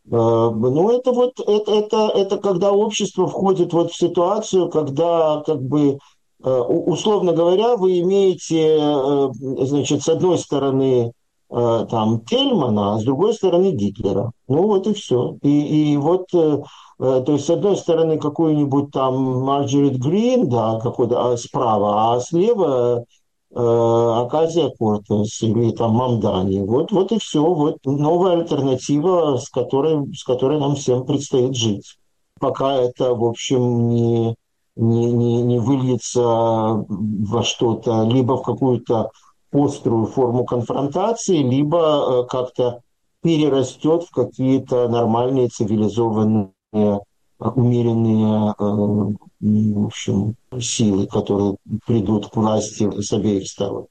это когда общество входит вот в ситуацию, когда как бы условно говоря, вы имеете, значит, с одной стороны там Тельмана, а с другой стороны Гитлера. Ну вот и все. И вот, то есть с одной стороны какую-нибудь там Марджорет Грин, да, какой-то справа, а слева Оказия Кортес или там Мамдани. Вот и все. Вот новая альтернатива, с которой нам всем предстоит жить. Пока это, в общем, не выльется во что-то, либо в какую-то острую форму конфронтации, либо как-то перерастет в какие-то нормальные, цивилизованные, умеренные, в общем, силы, которые придут к власти с обеих сторон.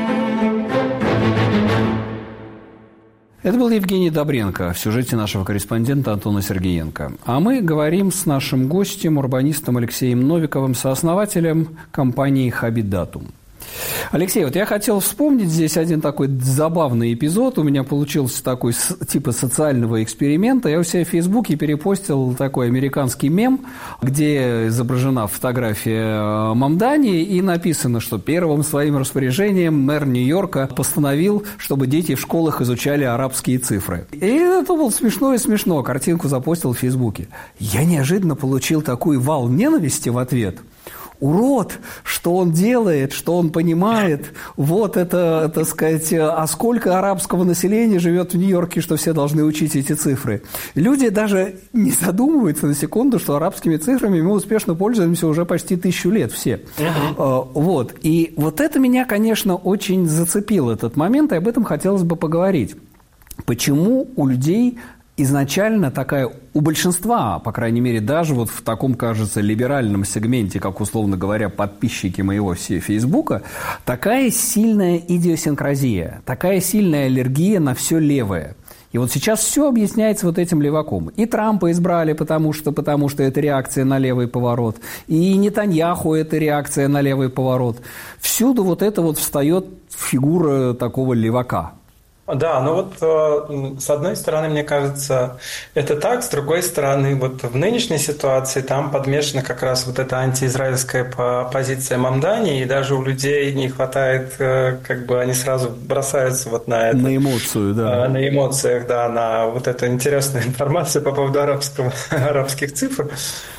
Это был Евгений Добренко в сюжете нашего корреспондента Антона Сергеенко. А мы говорим с нашим гостем, урбанистом Алексеем Новиковым, сооснователем компании «Хабитатум». Алексей, вот я хотел вспомнить здесь один такой забавный эпизод. У меня получился такой типа социального эксперимента. Я у себя в Фейсбуке перепостил такой американский мем, где изображена фотография Мамдани и написано, что первым своим распоряжением мэр Нью-Йорка постановил, чтобы дети в школах изучали арабские цифры. И это было смешно и смешно. Картинку запостил в Фейсбуке. Я неожиданно получил такой вал ненависти в ответ. Урод, что он делает, что он понимает, вот это, так сказать, а сколько арабского населения живет в Нью-Йорке, что все должны учить эти цифры. Люди даже не задумываются на секунду, что арабскими цифрами мы успешно пользуемся уже почти 1000 лет все. Вот. И вот это меня, конечно, очень зацепил этот момент, и об этом хотелось бы поговорить. Почему у людей изначально такая, у большинства, по крайней мере, даже вот в таком, кажется, либеральном сегменте, как, условно говоря, подписчики моего Фейсбука, такая сильная идиосинкразия, такая сильная аллергия на все левое. И вот сейчас все объясняется вот этим леваком. И Трампа избрали, потому что это реакция на левый поворот. И Нетаньяху – это реакция на левый поворот. Всюду вот это вот встает фигура такого левака. Да, ну вот с одной стороны, мне кажется, это так, с другой стороны, вот в нынешней ситуации там подмешана как раз вот эта антиизраильская позиция Мамдани, и даже у людей не хватает, как бы они сразу бросаются вот на это. На эмоцию, да. На эмоциях, да, на вот эту интересную информацию по поводу арабских цифр,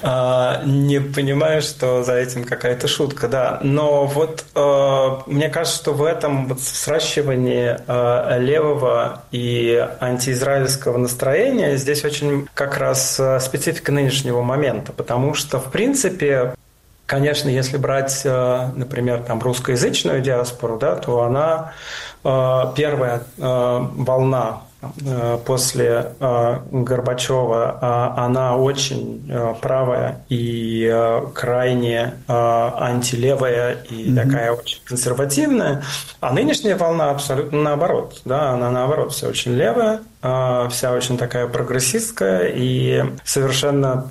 не понимая, что за этим какая-то шутка, да. Но вот мне кажется, что в этом вот сращивании левого и антиизраильского настроения здесь очень как раз специфика нынешнего момента, потому что, в принципе, Конечно, если брать, например, там, русскоязычную диаспору, да, то она первая волна после Горбачева, она очень правая и крайне антилевая и такая очень консервативная. А нынешняя волна абсолютно наоборот. Да, она наоборот вся очень левая, вся очень такая прогрессистская и совершенно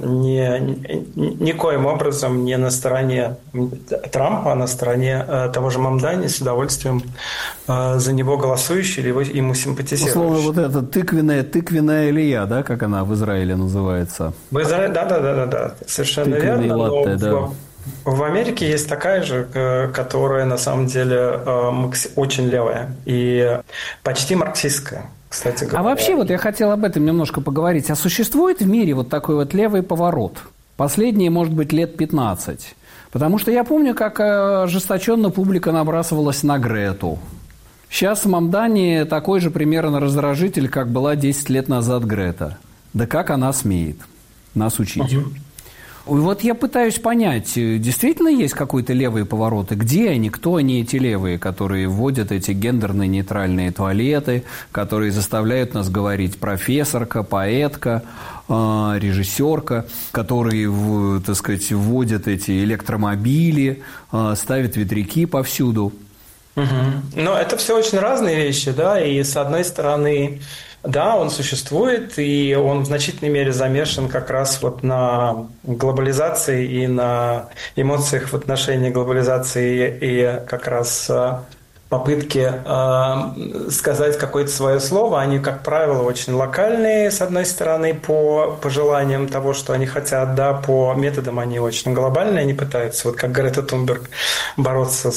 никоим образом не на стороне Трампа, а на стороне того же Мамдани, с удовольствием за него голосующий или ему симпатизирующий. Условно, вот эта тыквенная Илья, да, как она в Израиле называется? В Израиле, да, совершенно тыквенный верно. латте, да. В Америке есть такая же, которая на самом деле очень левая и почти марксистская, кстати говоря. А вообще, вот я хотел об этом немножко поговорить. А существует в мире вот такой вот левый поворот? Последние, может быть, лет 15. Потому что я помню, как ожесточенно публика набрасывалась на Грету. Сейчас в Мамдани такой же примерно раздражитель, как была 10 лет назад Грета. Да как она смеет нас учить? И вот я пытаюсь понять, действительно есть какой-то левые повороты? Где они? Кто они, эти левые, которые вводят эти гендерные нейтральные туалеты, которые заставляют нас говорить профессорка, поэтка, режиссерка, которые, так сказать, вводят эти электромобили, ставят ветряки повсюду? Но это все очень разные вещи, да, и с одной стороны, да, он существует, и он в значительной мере замешан как раз вот на глобализации и на эмоциях в отношении глобализации и как раз попытки сказать какое-то свое слово, они, как правило, очень локальные, с одной стороны, по пожеланиям того, что они хотят, да, по методам они очень глобальные, они пытаются, вот как Грета Тунберг, бороться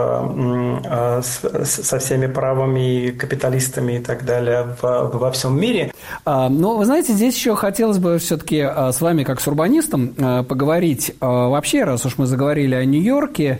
со всеми правыми капиталистами и так далее во всем мире. Но, вы знаете, здесь еще хотелось бы все-таки с вами, как с урбанистом, поговорить вообще, раз уж мы заговорили о Нью-Йорке,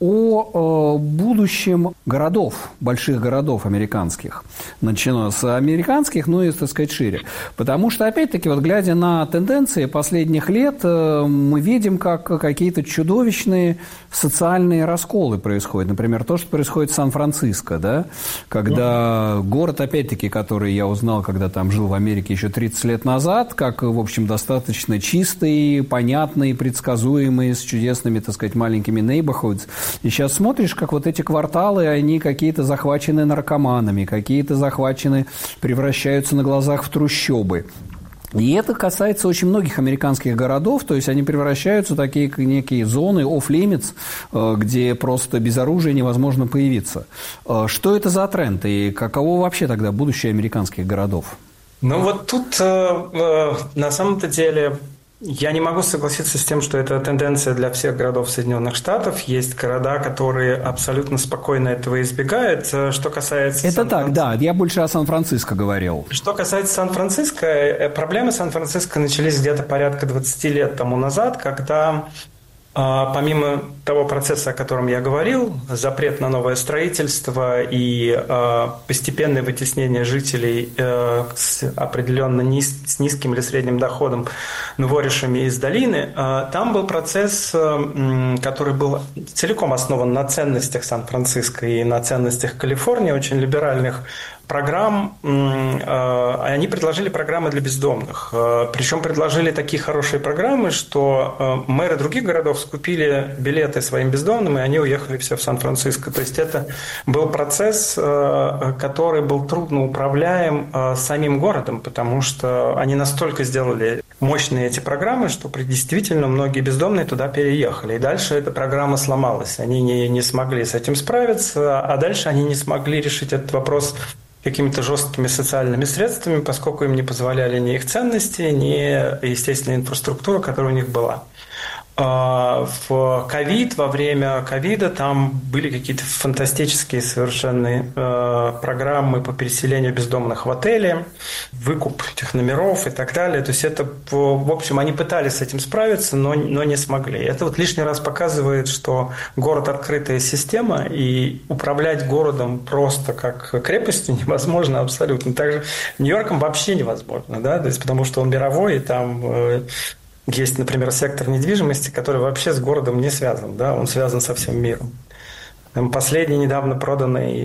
о будущем городов, больших городов американских, начиная с американских, ну и, так сказать, шире. Потому что, опять-таки, вот глядя на тенденции последних лет, мы видим, как какие-то чудовищные социальные расколы происходят. Например, то, что происходит в Сан-Франциско, да, когда город, опять-таки, который я узнал, когда там жил в Америке еще 30 лет назад, как, в общем, достаточно чистый, понятный, предсказуемый, с чудесными, так сказать, маленькими neighborhoods. И сейчас смотришь, как вот эти кварталы, они какие-то захвачены наркоманами, какие-то захвачены, превращаются на глазах в трущобы. И это касается очень многих американских городов, то есть они превращаются в такие некие зоны off-limits, где просто без оружия невозможно появиться. Что это за тренд и каково вообще тогда будущее американских городов? Ну вот тут на самом-то деле... Я не могу согласиться с тем, что это тенденция для всех городов Соединенных Штатов. Есть города, которые абсолютно спокойно этого избегают. Что касается... Это так, да. Я больше о Сан-Франциско говорил. Что касается Сан-Франциско, проблемы Сан-Франциско начались где-то порядка 20 лет тому назад, когда... Помимо того процесса, о котором я говорил, запрет на новое строительство и постепенное вытеснение жителей с определенно с низким или средним доходом новоришами из долины, там был процесс, который был целиком основан на ценностях Сан-Франциско и на ценностях Калифорнии, очень либеральных программ. Они предложили программы для бездомных. Причем предложили такие хорошие программы, что мэры других городов скупили билеты своим бездомным, и они уехали все в Сан-Франциско. То есть это был процесс, который был трудно управляем самим городом, потому что они настолько сделали мощные эти программы, что действительно многие бездомные туда переехали. И дальше эта программа сломалась. Они не смогли с этим справиться, а дальше они не смогли решить этот вопрос какими-то жесткими социальными средствами, поскольку им не позволяли ни их ценности, ни, естественно, инфраструктура, которая у них была. В ковид, во время ковида там были какие-то фантастические совершенно программы по переселению бездомных в отели, выкуп этих номеров и так далее. То есть это, в общем, они пытались с этим справиться, но не смогли. Это вот лишний раз показывает, что город – открытая система, и управлять городом просто как крепостью невозможно абсолютно. Также Нью-Йорком вообще невозможно, да, то есть потому что он мировой, и там Есть, например, сектор недвижимости, который вообще с городом не связан, да, он связан со всем миром. Последний недавно проданный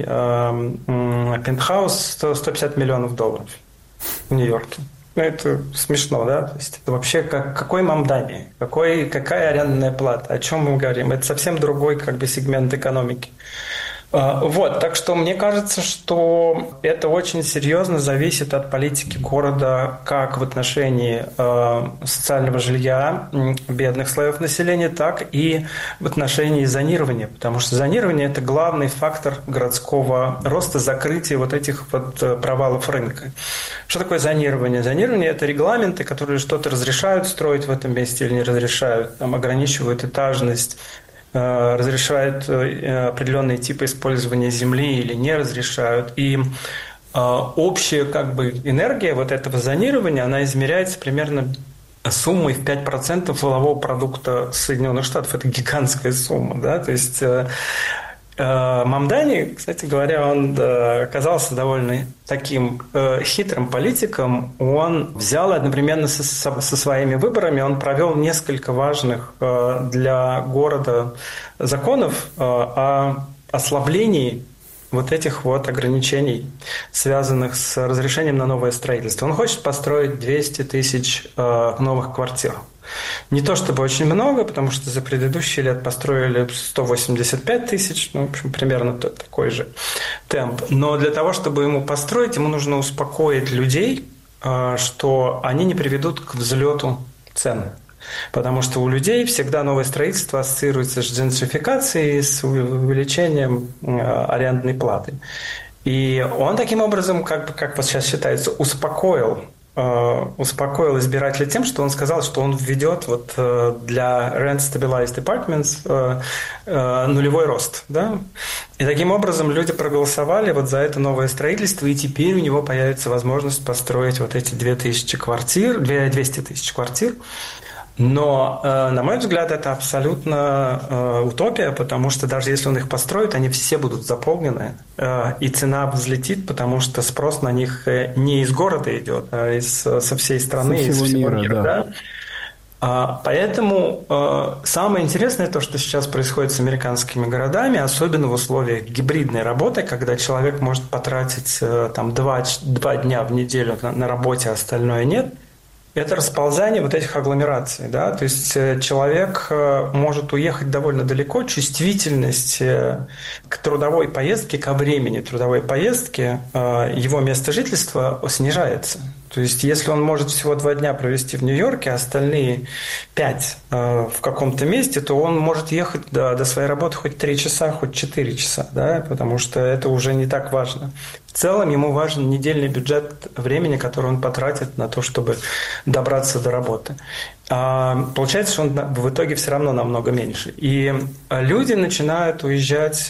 пентхаус $150 миллионов в Нью-Йорке. Это смешно, да? То есть это вообще какой мамдани, какая арендная плата, о чем мы говорим? Это совсем другой сегмент экономики. Вот, так что мне кажется, что это очень серьезно зависит от политики города как в отношении социального жилья бедных слоев населения, так и в отношении зонирования, потому что зонирование – это главный фактор городского роста, закрытия вот этих вот провалов рынка. Что такое зонирование? Зонирование – это регламенты, которые что-то разрешают строить в этом месте или не разрешают, там, ограничивают этажность, разрешают определенные типы использования земли или не разрешают. И общая энергия вот этого зонирования, она измеряется примерно суммой в 5% валового продукта Соединенных Штатов. Это гигантская сумма. Да? То есть Мамдани, кстати говоря, он оказался довольно таким хитрым политиком. Он взял одновременно со своими выборами, он провел несколько важных для города законов о ослаблении вот этих вот ограничений, связанных с разрешением на новое строительство. Он хочет построить 200 тысяч новых квартир. Не то чтобы очень много, потому что за предыдущие лет построили 185 тысяч, в общем, примерно такой же темп. Но для того, чтобы ему построить, ему нужно успокоить людей, что они не приведут к взлету цен. Потому что у людей всегда новое строительство ассоциируется с джентрификацией, с увеличением арендной платы. И он таким образом, как вот сейчас считается, успокоил избирателя тем, что он сказал, что он введет вот для Rent Stabilized Apartments нулевой рост. Да? И таким образом люди проголосовали вот за это новое строительство, и теперь у него появится возможность построить вот эти 200 тысяч квартир. Но, на мой взгляд, это абсолютно утопия, потому что даже если он их построит, они все будут заполнены, и цена взлетит, потому что спрос на них не из города идет, а со всей страны, из всего мира. Да? Поэтому самое интересное то, что сейчас происходит с американскими городами, особенно в условиях гибридной работы, когда человек может потратить там, 2 дня в неделю на работе, а остальное нет. Это расползание вот этих агломераций. Да? То есть человек может уехать довольно далеко, чувствительность к трудовой поездке, ко времени трудовой поездки, его место жительства снижается. То есть если он может всего 2 дня провести в Нью-Йорке, а остальные 5 в каком-то месте, то он может ехать до своей работы хоть 3 часа, хоть 4 часа, да? Потому что это уже не так важно. В целом ему важен недельный бюджет времени, который он потратит на то, чтобы добраться до работы. Получается, что он в итоге все равно намного меньше. И люди начинают уезжать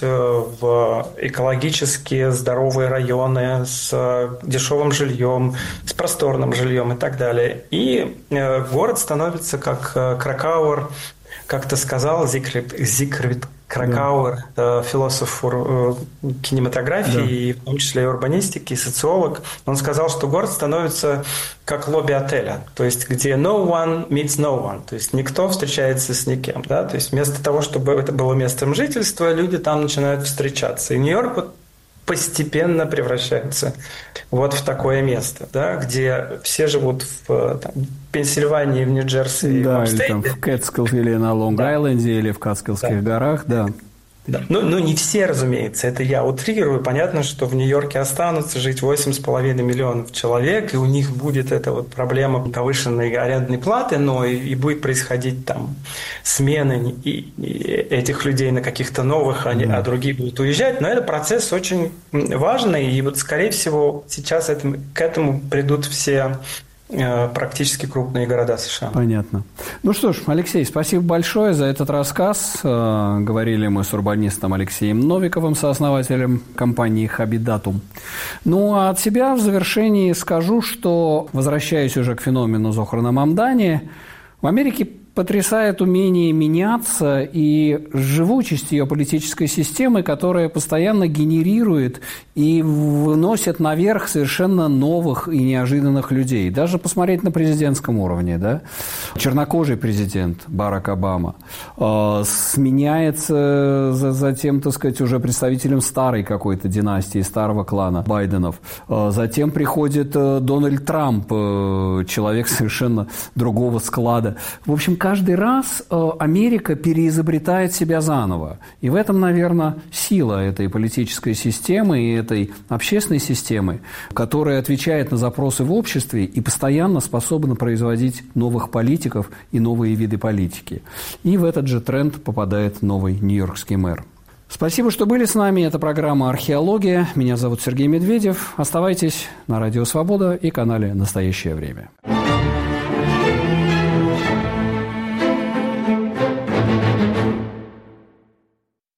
в экологически здоровые районы с дешевым жильем, с просторным жильем и так далее. И город становится как Кракауэр, как-то сказал Зигфрид Кракауэр, философ кинематографии, да, и в том числе и урбанистики, и социолог. Он сказал, что город становится как лобби отеля, то есть где no one meets no one, то есть никто встречается с никем. Да? То есть вместо того, чтобы это было местом жительства, люди там начинают встречаться. И Нью-Йорк вот постепенно превращается вот в такое место, да, где все живут в Пенсильвании, в Нью-Джерси, да, или там в Кэтскиллс, или на Лонг-Айленде, да, или в Катскиллских горах, да. Да. Ну, не все, разумеется, это я утрирую. Понятно, что в Нью-Йорке останутся жить 8,5 миллионов человек, и у них будет эта вот проблема повышенной арендной платы, но и будет происходить там смены и этих людей на каких-то новых, а другие будут уезжать. Но это процесс очень важный, и вот, скорее всего, сейчас к этому придут все практически крупные города США. Понятно. Ну что ж, Алексей, спасибо большое за этот рассказ. Говорили мы с урбанистом Алексеем Новиковым, сооснователем компании «Хабитатум». Ну, а от себя в завершении скажу, что, возвращаясь уже к феномену Зохрана Мамдани, в Америке потрясает умение меняться и живучесть ее политической системы, которая постоянно генерирует и выносит наверх совершенно новых и неожиданных людей. Даже посмотреть на президентском уровне, да? Чернокожий президент Барак Обама сменяется затем, так сказать, уже представителем старой какой-то династии, старого клана Байденов. Затем приходит Дональд Трамп, человек совершенно другого склада. В общем, каждый раз Америка переизобретает себя заново. И в этом, наверное, сила этой политической системы и этой общественной системы, которая отвечает на запросы в обществе и постоянно способна производить новых политиков и новые виды политики. И в этот же тренд попадает новый нью-йоркский мэр. Спасибо, что были с нами. Это программа «Археология». Меня зовут Сергей Медведев. Оставайтесь на Радио Свобода и канале «Настоящее время».